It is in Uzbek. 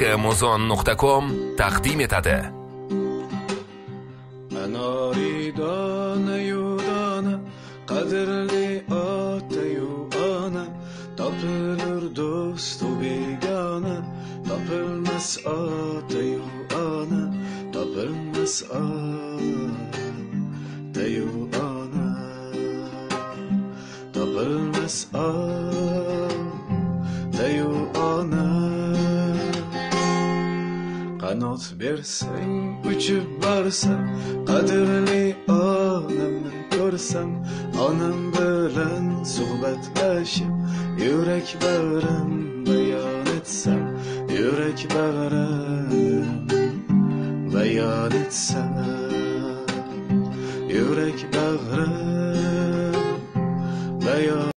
muzon.com taqdim etadi. Anori dona-yu dona, qadrli ota-yu ona, topilur do'stu begona, topilmas ota-yu ona, topilmas ota-yu ona, topilmas ota-yu ona. Qanot bersang, uchib borsam, qadrli onamni ko'rsam, onam bilan suhbatlashib, yurak bag'rim bayon etsam, yurak bag'rim bayon etsam, yurak bag'rim bayon